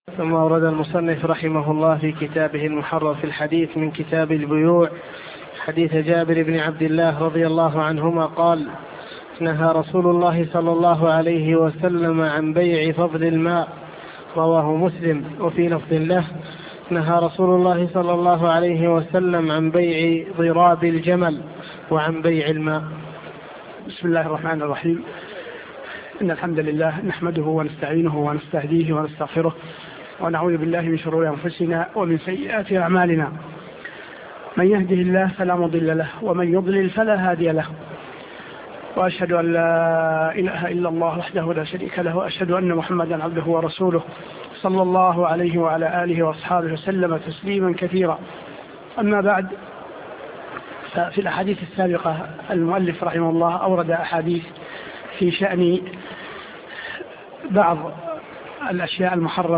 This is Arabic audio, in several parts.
ثم أورد المصنف رحمه الله في كتابه المحرر في الحديث من كتاب البيوع حديث جابر بن عبد الله رضي الله عنهما قال: نهى رسول الله صلى الله عليه وسلم عن بيع فضل الماء، رواه مسلم. وفي لفظ له: نهى رسول الله صلى الله عليه وسلم عن بيع ضراب الجمل وعن بيع الماء. بسم الله الرحمن الرحيم. إن الحمد لله نحمده ونستعينه ونستهديه ونستغفره ونعوذ بالله من شرور أنفسنا ومن سيئات أعمالنا. من يهده الله فلا مضل له ومن يضلل فلا هادي له، وأشهد أن لا إله إلا الله وحده لا شريك له، وأشهد أن محمدا عبده ورسوله صلى الله عليه وعلى آله وأصحابه وسلم تسليما كثيرا. أما بعد، ففي الأحاديث السابقة المؤلف رحمه الله أورد أحاديث في شأن بعض الأشياء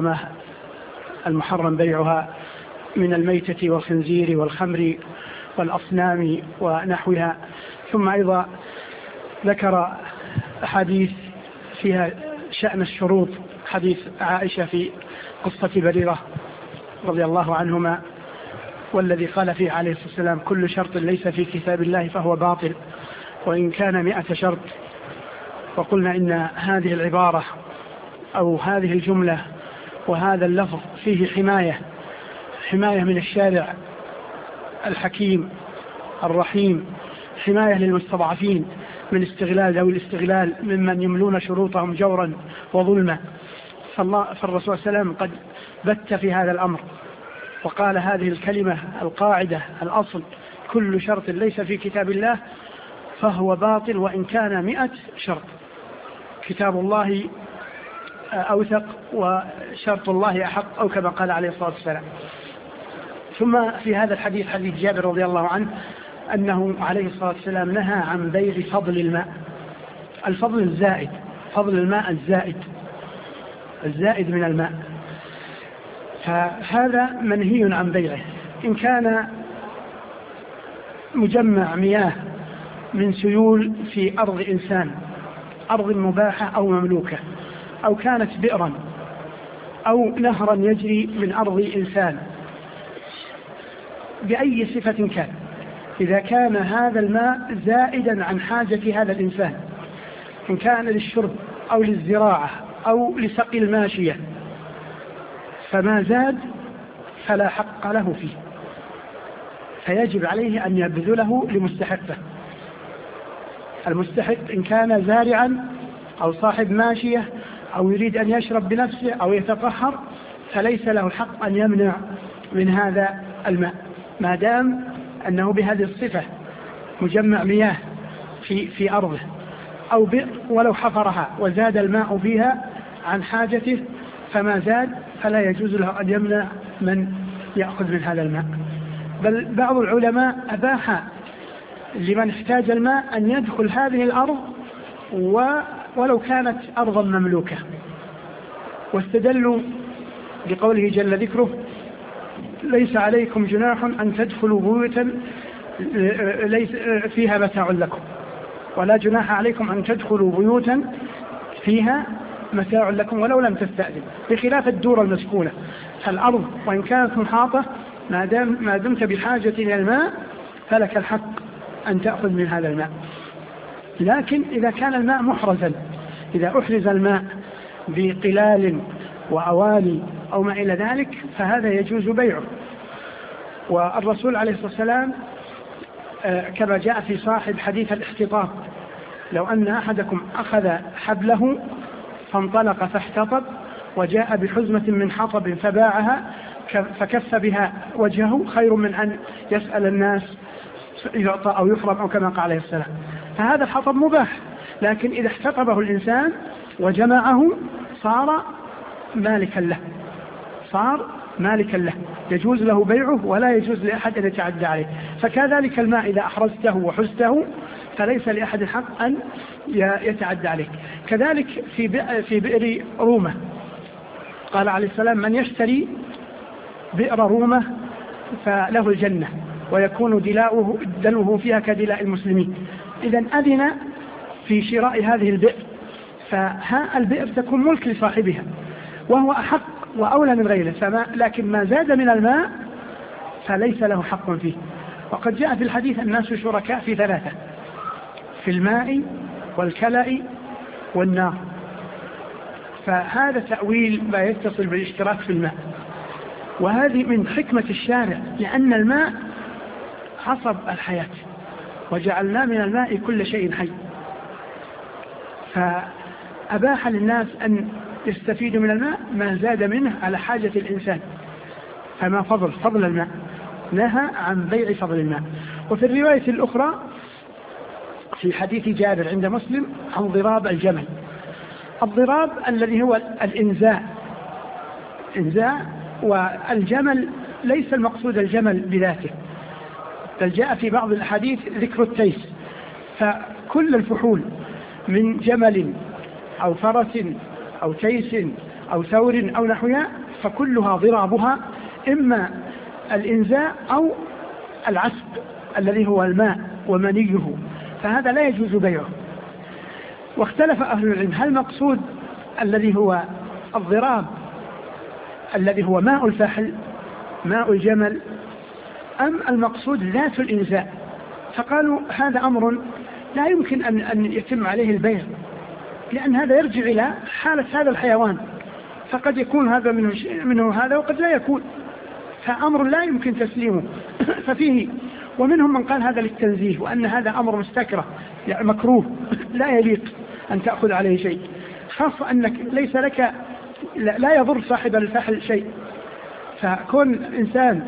المحرم بيعها من الميتة والخنزير والخمر والأصنام ونحوها، ثم أيضا ذكر أحاديث فيها شأن الشروط، حديث عائشة في قصة بريرة رضي الله عنهما، والذي قال فيه عليه الصلاة والسلام: كل شرط ليس في كتاب الله فهو باطل وإن كان 100 شرط. وقلنا إن هذه العبارة أو هذه الجملة وهذا اللفظ فيه حماية من الشارع الحكيم الرحيم، حماية للمستضعفين من استغلال أو الاستغلال ممن يملون شروطهم جورا وظلما. فالرسول صلى الله عليه وسلم قد بت في هذا الأمر وقال هذه الكلمة القاعدة الأصل: كل شرط ليس في كتاب الله فهو باطل وإن كان 100 شرط. كتاب الله أوثق وشرط الله أحق، أو كما قال عليه الصلاة والسلام. ثم في هذا الحديث، حديث جابر رضي الله عنه، أنه عليه الصلاة والسلام نهى عن بيع فضل الماء، الفضل الزائد، فضل الماء الزائد من الماء، فهذا منهي عن بيعه. إن كان مجمع مياه من سيول في أرض إنسان، أرض مباحة أو مملوكة، أو كانت بئرا أو نهرا يجري من أرض إنسان بأي صفة كان، إذا كان هذا الماء زائدا عن حاجة هذا الإنسان، إن كان للشرب أو للزراعة أو لسقي الماشية، فما زاد فلا حق له فيه، فيجب عليه أن يبذله لمستحقه. المستحق إن كان زارعا أو صاحب ماشية أو يريد أن يشرب بنفسه أو يتطهر، فليس له الحق أن يمنع من هذا الماء، ما دام أنه بهذه الصفة، مجمع مياه في أرضه أو بئر ولو حفرها وزاد الماء فيها عن حاجته، فما زاد فلا يجوز له أن يمنع من يأخذ من هذا الماء. بل بعض العلماء أباح لمن احتاج الماء أن يدخل هذه الأرض ولو كانت أرضا مملوكة، واستدلوا بقوله جل ذكره: ليس عليكم جناح أن تدخلوا بيوتا ليس فيها متاع لكم، ولا جناح عليكم أن تدخلوا بيوتا فيها متاع لكم ولو لم تستأذن، بخلاف الدور المسكونة. فالأرض وإن كانت محاطة، ما دمت بحاجة إلى الماء فلك الحق أن تأخذ من هذا الماء. لكن إذا كان الماء محرزا، إذا أحرز الماء بقلال وأواني أو ما إلى ذلك، فهذا يجوز بيعه. والرسول عليه الصلاة والسلام كما جاء في صاحب حديث الاحتطاب: لو أن أحدكم أخذ حبله فانطلق فاحتطب وجاء بحزمة من حطب فباعها فكف بها وجهه، خير من أن يسأل الناس يعطى أو يحرم، أو كما قال عليه السلام. فهذا الحطب مباح، لكن إذا احتطبه الإنسان وجمعه صار مالكا له، يجوز له بيعه ولا يجوز لأحد أن يتعدى عليه. فكذلك الماء إذا أحرزته وحزته فليس لأحد حق أن يتعدى عليه. كذلك في بئر رومة قال عليه السلام: من يشتري بئر رومة فله الجنة ويكون دلوه فيها كدلاء المسلمين. إذن أذن في شراء هذه البئر، فالبئر تكون ملك لصاحبها، وهو أحق وأولى من غيره، لكن ما زاد من الماء فليس له حق فيه. وقد جاء في الحديث الناس شركاء في ثلاثة: في الماء والكلأ والنار. فهذا تأويل ما يتصل بالاشتراك في الماء، وهذه من حكمة الشارع، لأن الماء عصب الحياة، وجعلنا من الماء كل شيء حي، فأباح للناس أن يستفيدوا من الماء ما زاد منه على حاجة الإنسان. فما فضل الماء، نهى عن بيع فضل الماء. وفي الرواية الأخرى في حديث جابر عند مسلم عن ضراب الجمل. الضراب الذي هو الإنزاء، والجمل ليس المقصود الجمل بذاته، بل جاء في بعض الأحاديث ذكر التيس. فكل الفحول من جمل أو فرس أو تيس أو ثور أو نحوها فكلها ضرابها إما الإنزاء أو العسب الذي هو الماء ومنيه، فهذا لا يجوز بيعه. واختلف أهل العلم هل مقصود الذي هو الضراب الذي هو ماء الفحل ماء الجمل أم المقصود ذات الإنزاء. فقالوا هذا أمر لا يمكن أن يتم عليه البيع، لأن هذا يرجع إلى حالة هذا الحيوان، فقد يكون هذا منه هذا وقد لا يكون، فأمر لا يمكن تسليمه. ففيه ومنهم من قال هذا للتنزيه، وأن هذا أمر مستكره يعني مكروه لا يليق أن تأخذ عليه شيء، خاصة أنك ليس لك لا يضر صاحب الفحل شيء. فكون إنسان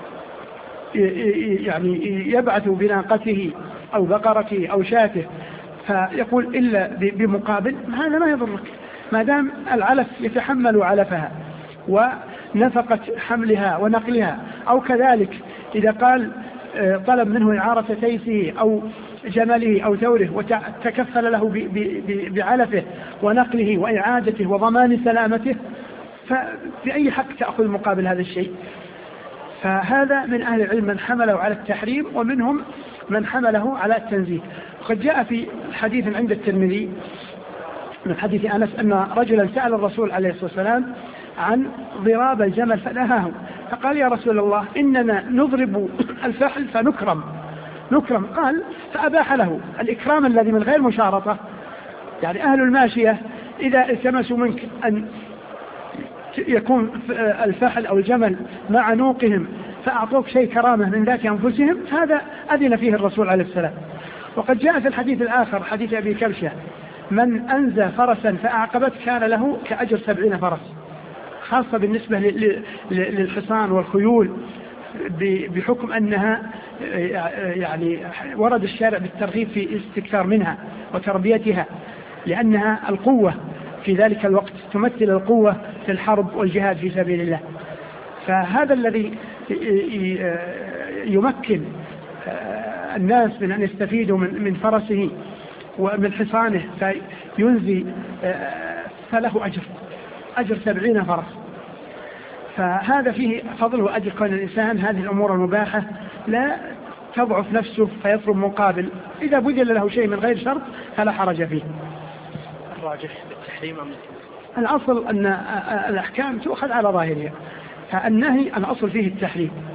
يعني يبعث بناقته أو بقرته أو شاته فيقول إلا بمقابل، هذا ما يضرك ما دام العلف يتحمل علفها ونفقة حملها ونقلها. أو كذلك إذا قال طلب منه إعارة تيسه أو جمله أو ثوره وتكفل له بعلفه ونقله وإعادته وضمان سلامته، فبأي حق تأخذ مقابل هذا الشيء؟ فهذا من أهل العلم من حمله على التحريم، ومنهم من حمله على التنزيه. وقد جاء في حديث عند الترمذي من حديث أنس أن رجلا سأل الرسول عليه الصلاة والسلام عن ضراب الجمل فنهاه، فقال يا رسول الله إننا نضرب الفحل فنكرم. قال فأباح له الإكرام الذي من غير مشارطة، يعني أهل الماشية إذا التمسوا منك أن يكون الفحل أو الجمل مع نوقهم فأعطوك شيء كرامة من ذات أنفسهم، هذا أذن فيه الرسول عليه السلام. وقد جاء في الحديث الآخر حديث أبي كبشة من أنزى فرسا فأعقبت كان له كأجر 70 فرس، خاصة بالنسبة للحصان والخيول، بحكم أنها يعني ورد الشارع بالترغيب في استكثار منها وتربيتها، لأنها القوة في ذلك الوقت، تمثل القوة في الحرب والجهاد في سبيل الله. فهذا الذي يمكن الناس من أن يستفيدوا من فرسه ومن حصانه فينزي فله أجر 70 فرس. فهذا فيه فضل وأجر كون الإنسان هذه الأمور المباحة لا تضعف نفسه فيطلب مقابل، إذا بذل له شيء من غير شرط فلا حرج فيه. الراجح بالتحريم الأصل أن الأحكام تؤخذ على ظاهرها، فالنهي الأصل فيه التحريم،